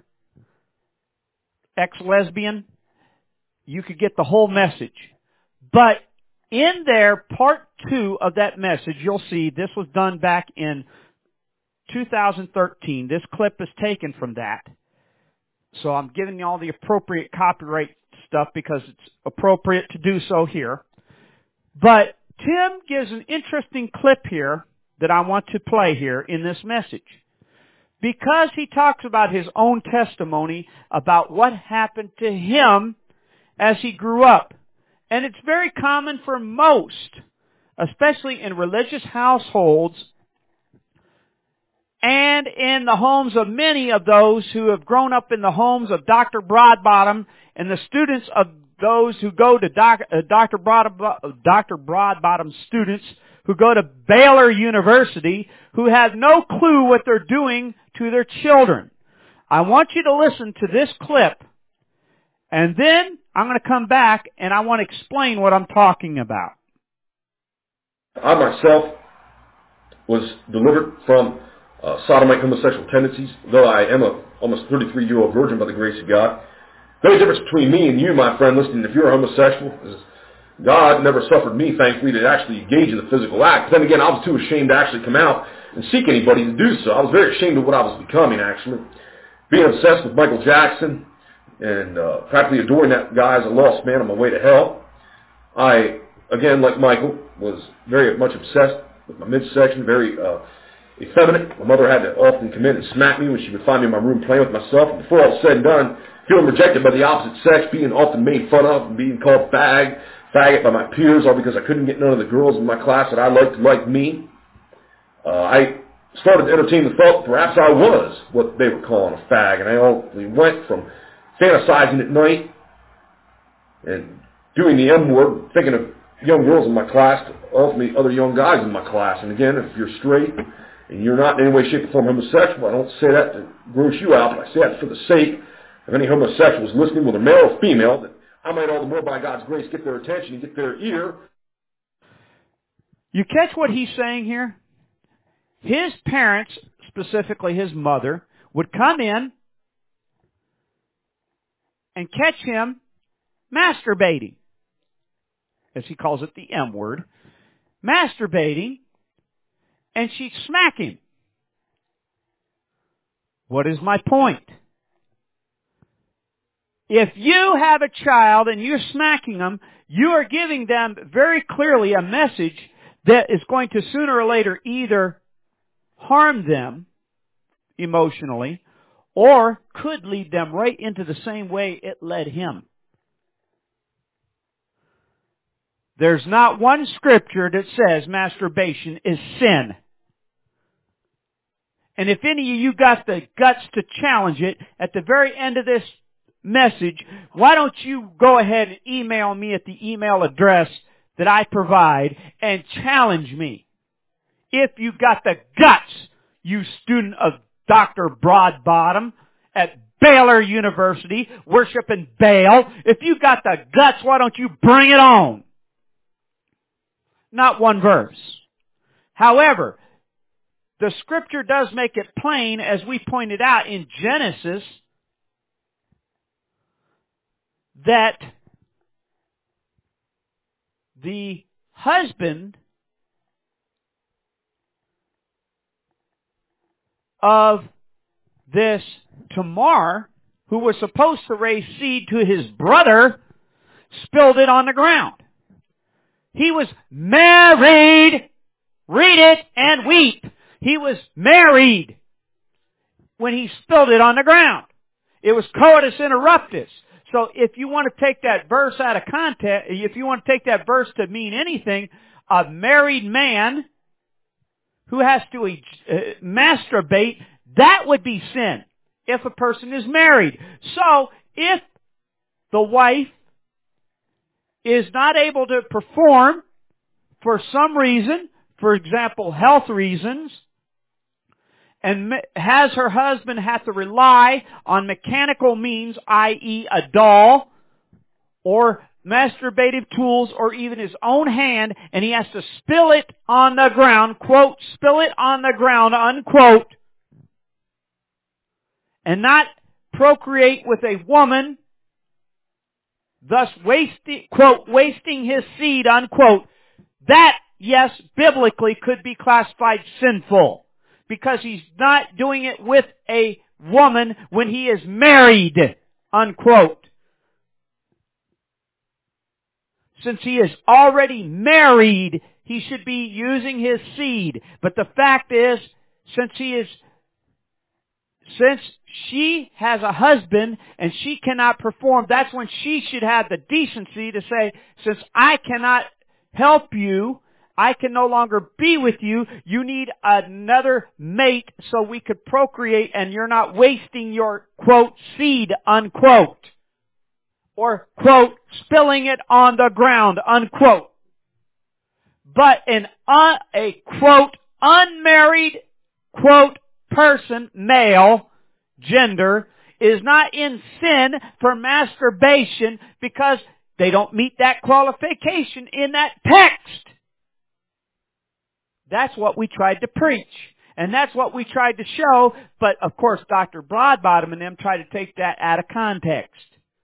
ex-lesbian. You could get the whole message. But in there, part two of that message, you'll see this was done back in two thousand thirteen. This clip is taken from that. So I'm giving you all the appropriate copyright stuff because it's appropriate to do so here. But Tim gives an interesting clip here that I want to play here in this message. Because he talks about his own testimony about what happened to him as he grew up. And it's very common for most, especially in religious households and in the homes of many of those who have grown up in the homes of Doctor Broadbottom and the students of those who go to doc, uh, Doctor Broadbottom, Doctor Broadbottom students who go to Baylor University who have no clue what they're doing to their children. I want you to listen to this clip, and then I'm going to come back and I want to explain what I'm talking about. I myself was delivered from uh, sodomite homosexual tendencies, though I am a almost thirty-three-year-old virgin by the grace of God. The only difference between me and you, my friend, listening, if you're a homosexual, is God never suffered me, thankfully, to actually engage in the physical act. But then again, I was too ashamed to actually come out and seek anybody to do so. I was very ashamed of what I was becoming, actually. Being obsessed with Michael Jackson and uh, practically adoring that guy as a lost man on my way to hell. I, again, like Michael, was very much obsessed with my midsection, very uh, effeminate. My mother had to often come in and smack me when she would find me in my room playing with myself. And before all was said and done, feeling rejected by the opposite sex, being often made fun of, and being called fag, faggot by my peers, all because I couldn't get none of the girls in my class that I liked to like me. Uh, I started to entertain the thought that perhaps I was what they were calling a fag, and I only went from fantasizing at night and doing the M word, thinking of young girls in my class to ultimately other young guys in my class. And again, if you're straight and you're not in any way, shape, or form homosexual, I don't say that to gross you out, but I say that for the sake of any homosexuals listening, whether male or female, that I might all the more by God's grace get their attention and get their ear. You catch what he's saying here? His parents, specifically his mother, would come in and catch him masturbating, as he calls it, the M word, masturbating, and she'd smack him. What is my point? If you have a child and you're smacking them, you are giving them very clearly a message that is going to sooner or later either harm them emotionally or could lead them right into the same way it led him. There's not one scripture that says masturbation is sin. And if any of you got the guts to challenge it, at the very end of this message, why don't you go ahead and email me at the email address that I provide and challenge me. If you've got the guts, you student of Doctor Broadbottom at Baylor University worshiping Baal. If you got the guts, why don't you bring it on? Not one verse. However, the Scripture does make it plain, as we pointed out in Genesis, that the husband of this Tamar, who was supposed to raise seed to his brother, spilled it on the ground. He was married. Read it and weep. He was married when he spilled it on the ground. It was coitus interruptus. So if you want to take that verse out of context, if you want to take that verse to mean anything, a married man who has to uh, masturbate, that would be sin if a person is married. So if the wife is not able to perform for some reason, for example, health reasons, and has her husband have to rely on mechanical means, that is a doll, or masturbative tools, or even his own hand, and he has to spill it on the ground, quote, spill it on the ground, unquote, and not procreate with a woman, thus wasting, quote, wasting his seed, unquote, that, yes, biblically could be classified sinful. Because he's not doing it with a woman when he is married, unquote. Since he is already married, he should be using his seed. But the fact is, since he is, since she has a husband and she cannot perform, that's when she should have the decency to say, since I cannot help you, I can no longer be with you. You need another mate so we could procreate and you're not wasting your, quote, seed, unquote. Or, quote, spilling it on the ground, unquote. But an, uh, a, quote, unmarried, quote, person, male, gender, is not in sin for masturbation because they don't meet that qualification in that text. That's what we tried to preach. And that's what we tried to show, but of course Doctor Broadbottom and them tried to take that out of context.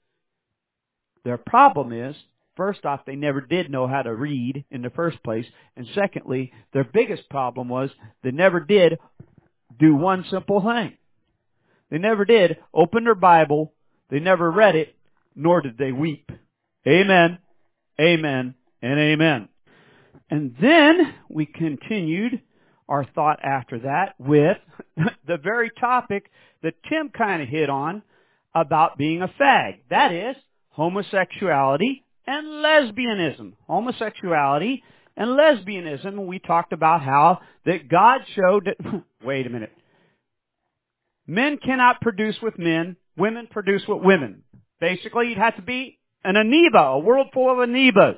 Their problem is, first off, they never did know how to read in the first place, and secondly, their biggest problem was they never did do one simple thing. They never did open their Bible, they never read it, nor did they weep. Amen, amen, and amen. And then we continued our thought after that with the very topic that Tim kind of hit on about being a fag. That is homosexuality and lesbianism. Homosexuality and lesbianism. We talked about how that God showed that, wait a minute, men cannot produce with men, women produce with women. Basically, you'd have to be an amoeba, a world full of amoebas.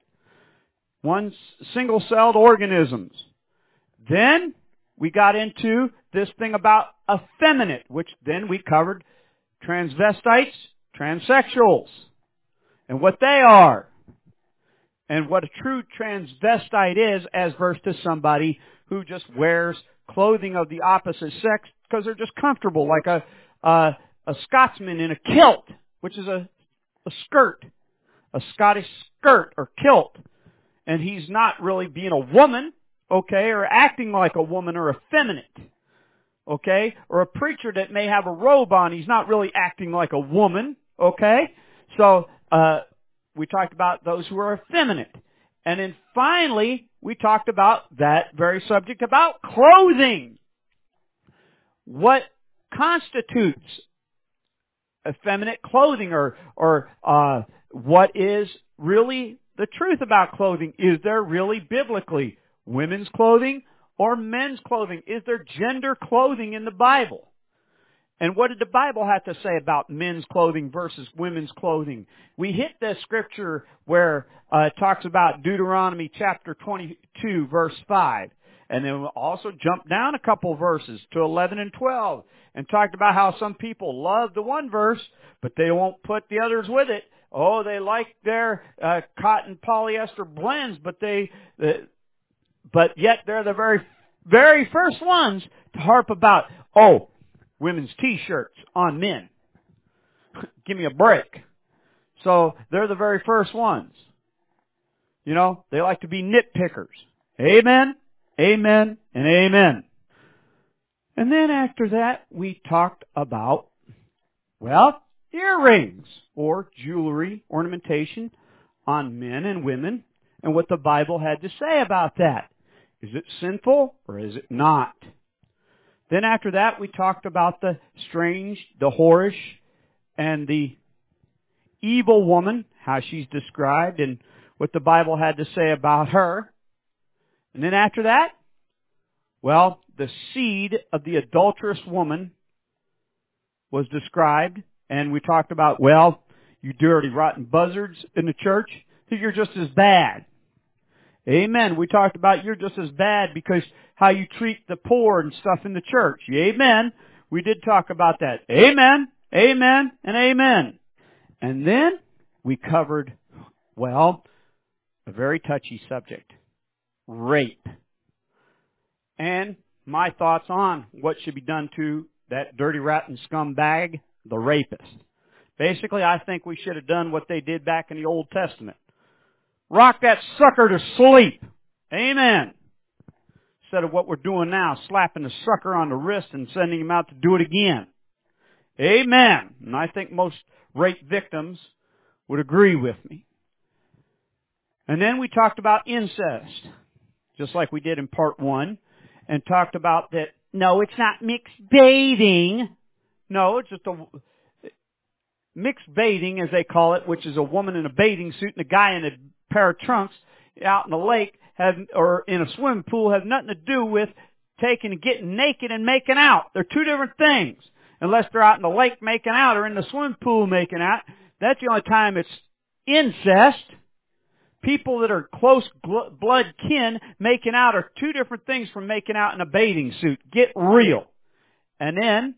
One single-celled organisms. Then we got into this thing about effeminate, which then we covered transvestites, transsexuals, and what they are. And what a true transvestite is as versus to somebody who just wears clothing of the opposite sex because they're just comfortable, like a, a, a Scotsman in a kilt, which is a, a skirt, a Scottish skirt or kilt. And he's not really being a woman, okay, or acting like a woman or effeminate, okay? Or a preacher that may have a robe on, he's not really acting like a woman, okay? So, uh, we talked about those who are effeminate. And then finally, we talked about that very subject about clothing. What constitutes effeminate clothing, or, or, uh, what is really the truth about clothing? Is there really biblically women's clothing or men's clothing? Is there gender clothing in the Bible? And what did the Bible have to say about men's clothing versus women's clothing? We hit the scripture where uh, it talks about Deuteronomy chapter twenty-two verse five. And then we also jumped down a couple verses to eleven and twelve and talked about how some people love the one verse, but they won't put the others with it. Oh, they like their uh, cotton polyester blends, but they, uh, but yet they're the very, very first ones to harp about, oh, women's t-shirts on men. Give me a break. So they're the very first ones. You know, they like to be nitpickers. Amen, amen, and amen. And then after that, we talked about, well, earrings or jewelry, ornamentation on men and women, and what the Bible had to say about that. Is it sinful or is it not? Then after that, we talked about the strange, the whorish, and the evil woman, how she's described, and what the Bible had to say about her. And then after that, well, the seed of the adulterous woman was described, and we talked about, well, you dirty, rotten buzzards in the church, that you're just as bad. Amen. We talked about you're just as bad because how you treat the poor and stuff in the church. Amen. We did talk about that. Amen, amen, and amen. And then we covered, well, a very touchy subject. Rape. And my thoughts on what should be done to that dirty, rotten scumbag, the rapist. Basically, I think we should have done what they did back in the Old Testament. Rock that sucker to sleep. Amen. Instead of what we're doing now, slapping the sucker on the wrist and sending him out to do it again. Amen. And I think most rape victims would agree with me. And then we talked about incest, just like we did in part one, and talked about that, no, it's not mixed bathing. No, it's just a mixed bathing, as they call it, which is a woman in a bathing suit and a guy in a pair of trunks out in the lake have, or in a swimming pool, have nothing to do with taking and getting naked and making out. They're two different things. Unless they're out in the lake making out or in the swimming pool making out. That's the only time it's incest. People that are close blood kin making out are two different things from making out in a bathing suit. Get real. And then,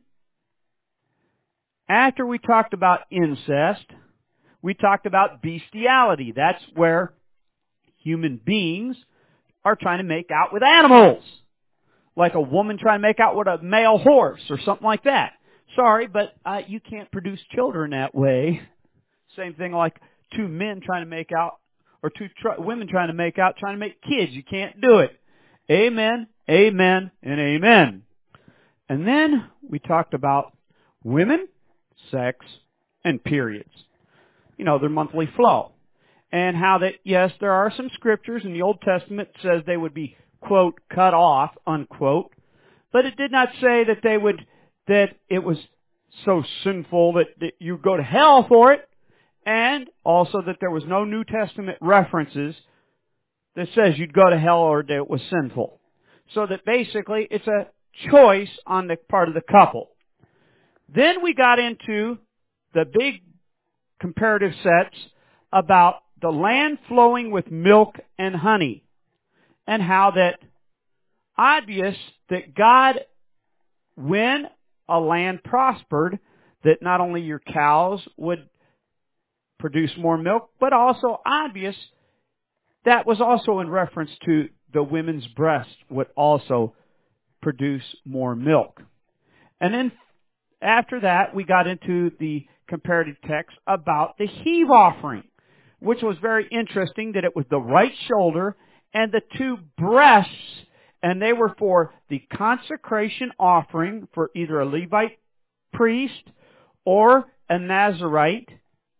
after we talked about incest, we talked about bestiality. That's where human beings are trying to make out with animals. Like a woman trying to make out with a male horse or something like that. Sorry, but uh, you can't produce children that way. Same thing like two men trying to make out, or two tr- women trying to make out, trying to make kids. You can't do it. Amen, amen, and amen. And then we talked about women, sex, and periods. You know, their monthly flow. And how that, yes, there are some scriptures in the Old Testament that says they would be, quote, cut off, unquote. But it did not say that they would, that it was so sinful that, that you go to hell for it. And also that there was no New Testament references that says you'd go to hell or that it was sinful. So that basically it's a choice on the part of the couple. Then we got into the big comparative sets about the land flowing with milk and honey. And how that obvious that God, when a land prospered, that not only your cows would produce more milk, but also obvious that was also in reference to the women's breast would also produce more milk. And then after that, we got into the comparative text about the heave offering, which was very interesting that it was the right shoulder and the two breasts, and they were for the consecration offering for either a Levite priest or a Nazirite,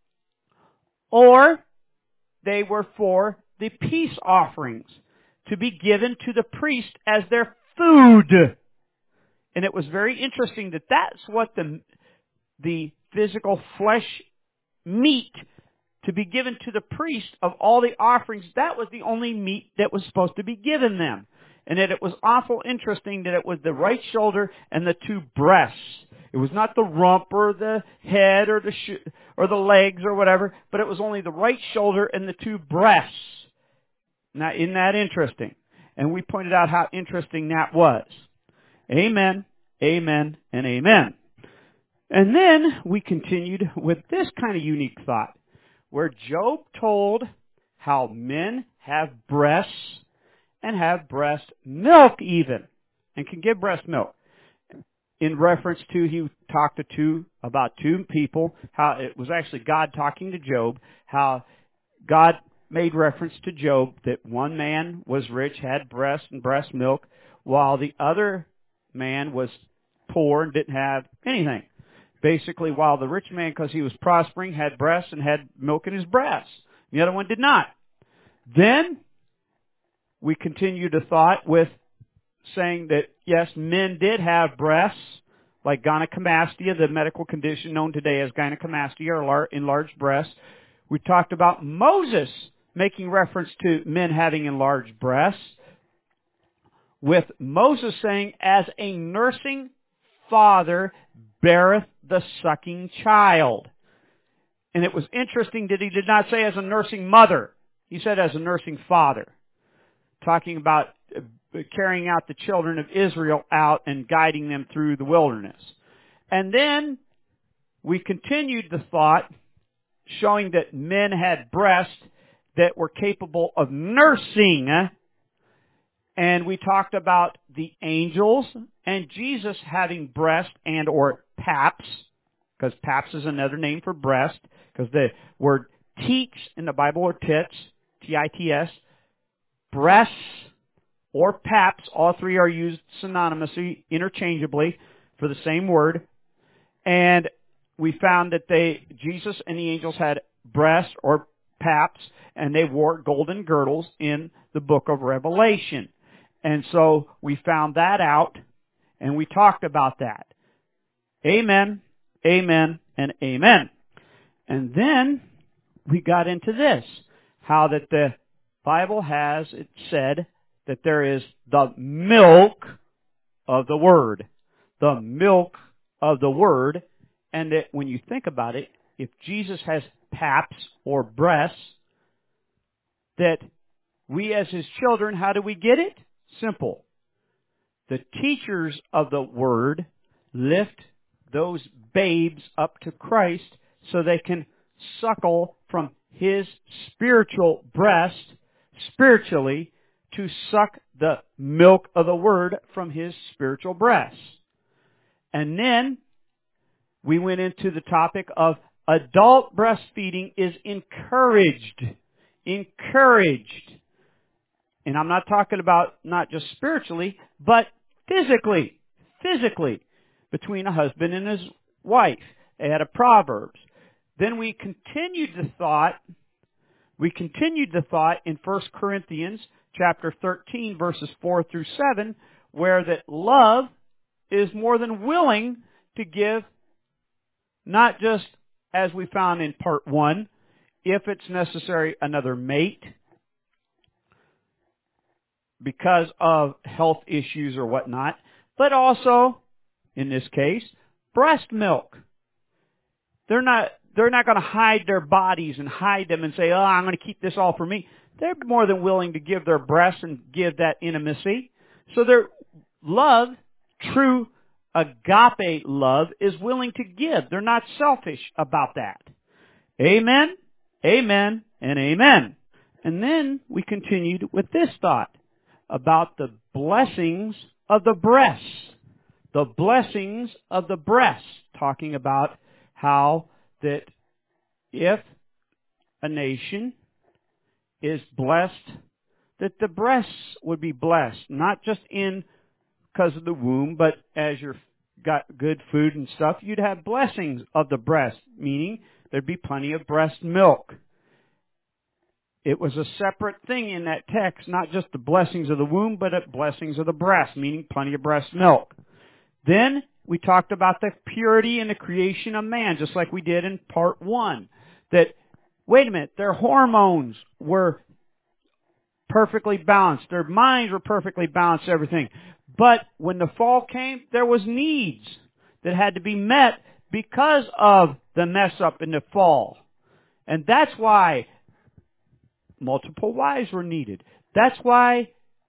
or they were for the peace offerings to be given to the priest as their food. And it was very interesting that that's what the, the physical flesh meat to be given to the priest of all the offerings, that was the only meat that was supposed to be given them. And that it was awful interesting that it was the right shoulder and the two breasts. It was not the rump or the head or the sh- or the legs or whatever, but it was only the right shoulder and the two breasts. Now, isn't that interesting? And we pointed out how interesting that was. Amen, amen, and amen. And then we continued with this kind of unique thought, where Job told how men have breasts and have breast milk even, and can give breast milk. In reference to, he talked to two, about two people, how it was actually God talking to Job, how God made reference to Job that one man was rich, had breast and breast milk, while the other man was poor and didn't have anything. Basically, while the rich man, because he was prospering, had breasts and had milk in his breasts. The other one did not. Then we continued a thought with saying that, yes, men did have breasts, like gynecomastia, the medical condition known today as gynecomastia, or enlarged breasts. We talked about Moses making reference to men having enlarged breasts, with Moses saying, as a nursing father beareth the sucking child. And it was interesting that he did not say as a nursing mother. He said as a nursing father, talking about carrying out the children of Israel out and guiding them through the wilderness. And then we continued the thought, showing that men had breasts that were capable of nursing. And we talked about the angels and Jesus having breast and or paps, because paps is another name for breast, because the word teats in the Bible are tits, T I T S, breasts or paps, all three are used synonymously, interchangeably, for the same word. And we found that they, Jesus and the angels had breasts or paps, and they wore golden girdles in the book of Revelation. And so we found that out, and we talked about that. Amen, amen, and amen. And then we got into this, how that the Bible has it said that there is the milk of the Word. The milk of the Word. And that when you think about it, if Jesus has paps or breasts, that we as His children, how do we get it? Simple. The teachers of the Word lift those babes up to Christ so they can suckle from His spiritual breast, spiritually, to suck the milk of the Word from His spiritual breast. And then we went into the topic of adult breastfeeding is encouraged. Encouraged. And I'm not talking about not just spiritually, but physically. Physically. Between a husband and his wife. Out of Proverbs. Then we continued the thought, we continued the thought in First Corinthians chapter thirteen, verses four through seven, where that love is more than willing to give, not just as we found in part one, if it's necessary, another mate, because of health issues or whatnot, but also, in this case, breast milk. They're not, they're not going to hide their bodies and hide them and say, oh, I'm going to keep this all for me. They're more than willing to give their breasts and give that intimacy. So their love, true agape love, is willing to give. They're not selfish about that. Amen, amen, and amen. And then we continued with this thought about the blessings of the breasts. The blessings of the breasts. Talking about how that if a nation is blessed, that the breasts would be blessed. Not just in because of the womb, but as you've got good food and stuff, you'd have blessings of the breast, meaning there'd be plenty of breast milk. It was a separate thing in that text, not just the blessings of the womb, but the blessings of the breast, meaning plenty of breast milk. Then we talked about the purity and the creation of man, just like we did in part one. That, wait a minute, their hormones were perfectly balanced. Their minds were perfectly balanced, everything. But when the fall came, there was needs that had to be met because of the mess up in the fall. And that's why multiple wives were needed. That's why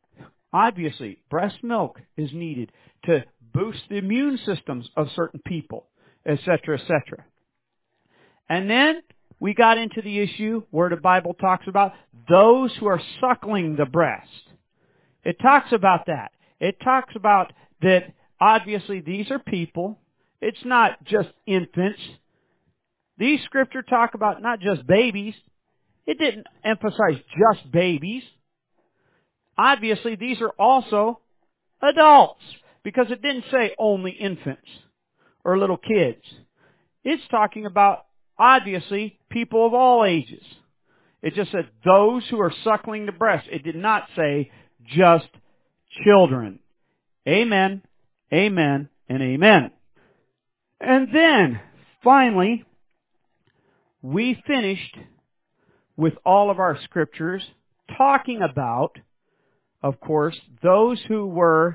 Obviously, breast milk is needed to boost the immune systems of certain people, et cetera, et cetera. And then we got into the issue where the Bible talks about those who are suckling the breast. It talks about that. It talks about that obviously these are people. It's not just infants. These scriptures talk about not just babies. It didn't emphasize just babies. Obviously, these are also adults, because it didn't say only infants or little kids. It's talking about, obviously, people of all ages. It just said those who are suckling the breast. It did not say just children. Amen, amen, and amen. And then, finally, we finished with all of our scriptures talking about, of course, those who were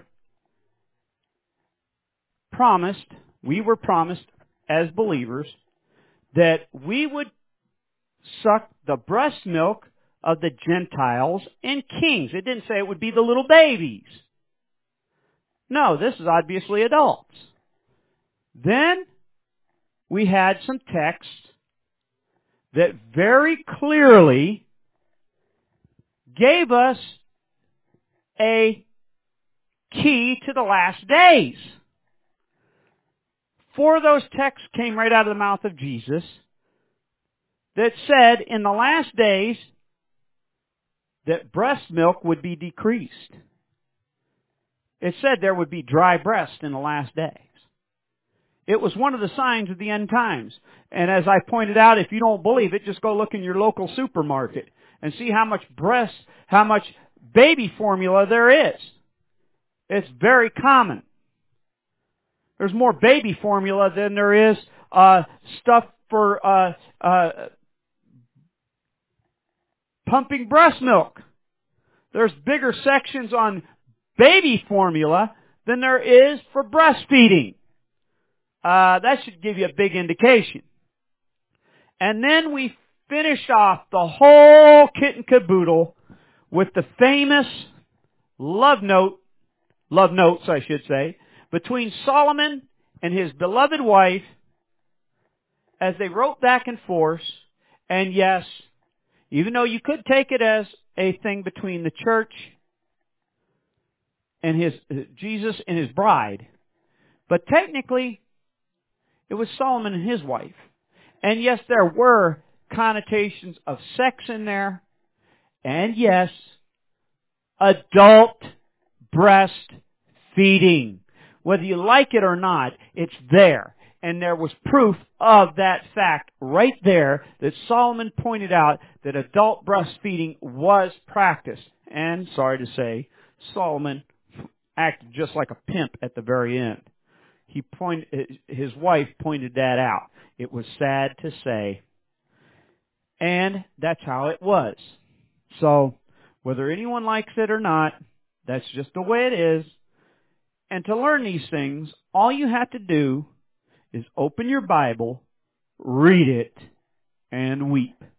promised, we were promised as believers, that we would suck the breast milk of the Gentiles and kings. It didn't say it would be the little babies. No, this is obviously adults. Then we had some texts that very clearly gave us a key to the last days. Four of those texts came right out of the mouth of Jesus that said in the last days that breast milk would be decreased. It said there would be dry breast in the last days. It was one of the signs of the end times. And as I pointed out, if you don't believe it, just go look in your local supermarket and see how much breast, how much baby formula there is. It's very common. There's more baby formula than there is uh, stuff for uh, uh, pumping breast milk. There's bigger sections on baby formula than there is for breastfeeding. Uh, that should give you a big indication. And then we finish off the whole kit and caboodle with the famous love note, love notes I should say, between Solomon and his beloved wife as they wrote back and forth. And yes, even though you could take it as a thing between the church and his Jesus and his bride, but technically it was Solomon and his wife. And yes, there were connotations of sex in there. And yes, adult breastfeeding. Whether you like it or not, it's there. And there was proof of that fact right there that Solomon pointed out that adult breastfeeding was practiced. And, sorry to say, Solomon acted just like a pimp at the very end. He pointed, his wife pointed that out. It was sad to say. And that's how it was. So, whether anyone likes it or not, that's just the way it is. And to learn these things, all you have to do is open your Bible, read it, and weep.